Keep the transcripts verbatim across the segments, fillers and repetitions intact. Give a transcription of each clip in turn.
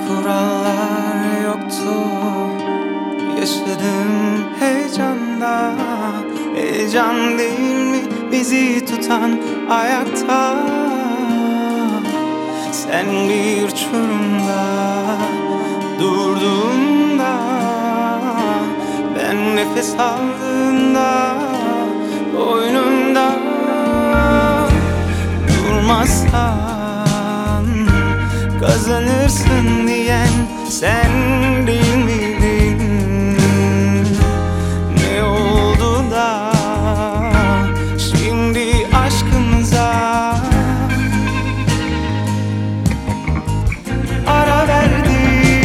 Kurallar yoktu, yaşadım heyecanda. Heyecan değil mi bizi tutan ayakta? Sen bir uçurumda durduğunda, ben nefes aldığımda boynunda. Durmazsan kazanırsın diyen sen değil miydin? Ne oldu da şimdi aşkımıza ara verdin?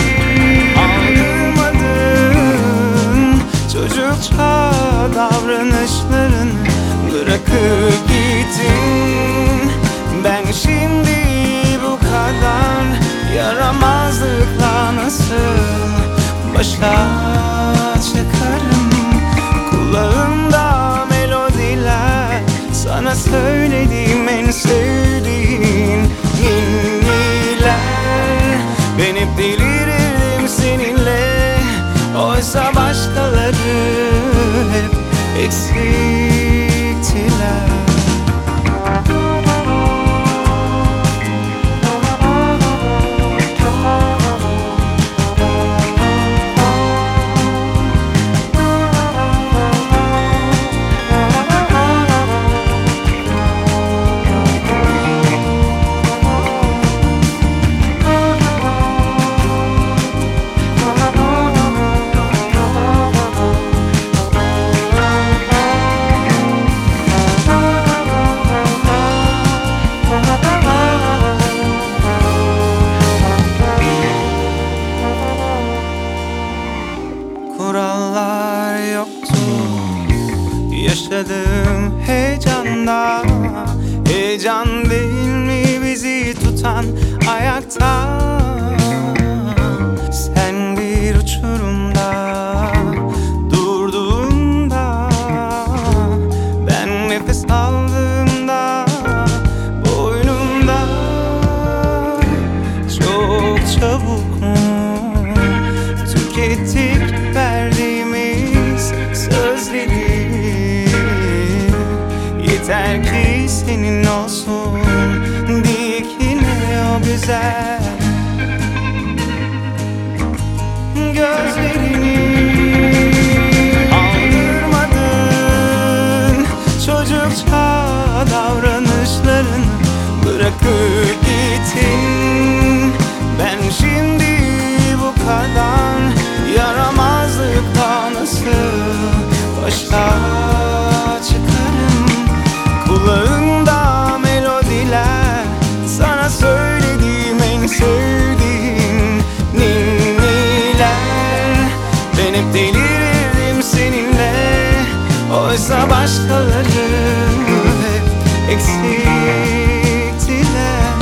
Aldırmadın çocukça davranışların, bırakıp gittin. Ben şimdi bu kadar yaramazlıkla nasıl başa çıkarım? Kulağımda melodiler, sana söylediğim en sevdiğin ninniler. Ben hep delirirdim seninle, oysa başkaları hep eksiktiler. Kurallar yoktu, yaşadım heyecanda. Heyecan değil mi bizi tutan ayakta? Sen bir uçurumda durduğunda, ben nefes aldığımda boynumda. Çok çabuk mu tükettik verdiğimiz sözleri? Yeter ki senin olsun diye ki ne o güzel gözlerini. Aldırmadın çocukça davranışlarını, bırakıp gittin. Ben şimdi bu kadar yaramazlıkla nasıl başa çıkarım? Kulağımda melodiler, sana söylediğim en sevdiğim ninniler. Ben hep delirirdim seninle, oysa başkaları hep eksiktiler.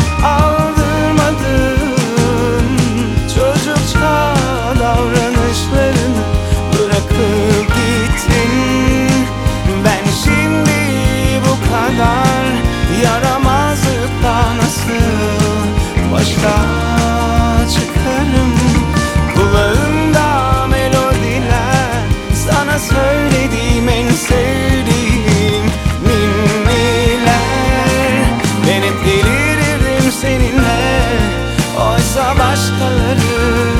Aldırmadın çocukça davranışlarını, bırakıp gittin. Ben şimdi bu kadar yaramazlıkla nasıl başa çıkarım? Kulağımda melodiler, sana söylediğim en sevdiğim ninniler. Ben hep delirirdim seninle, oysa başkaları